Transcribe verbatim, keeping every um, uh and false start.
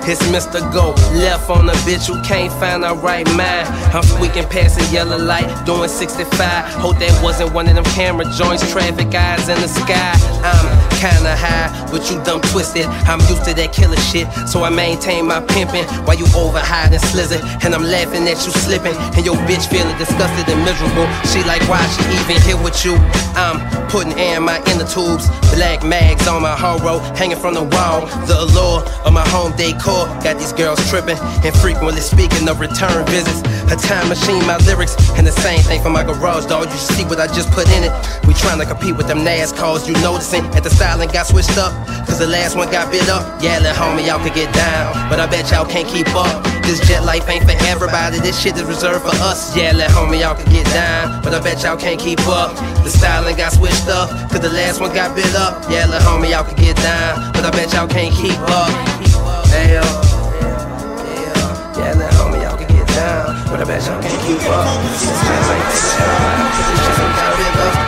It's Mister Go, left on a bitch who can't find her right mind. I'm squeaking past a yellow light, doing sixty-five. Hope that wasn't one of them camera joints, traffic eyes in the sky. I'm kinda high, but you dumb twisted. I'm used to that killer shit, so I maintain my pimping while you over hiding slizzard. And I'm laughing at you slipping, and your bitch feeling disgusted and miserable. She like, why she even here with you? I'm putting air in my inner tubes, black mags on my horo, hanging from the wall. The allure of my home decor got these girls tripping and frequently speaking of return visits. A time machine, my lyrics, and the same thing for my garage dog. You see what I just put in it? We trying to compete with them NASCARs, you noticing that the styling got switched up, cause the last one got bit up. Yeah, let homie, y'all could get down, but I bet y'all can't keep up. This jet life ain't for everybody, this shit is reserved for us. Yeah, let homie, y'all could get down, but I bet y'all can't keep up. The styling got switched up, cause the last one got bit up. Yeah, let homie, y'all could get down, but I bet y'all can't keep up. Hey, yo. Yeah, let homie, y'all could get down, but I bet y'all can't keep up. This jet life ain't for everybody, this shit got bit up.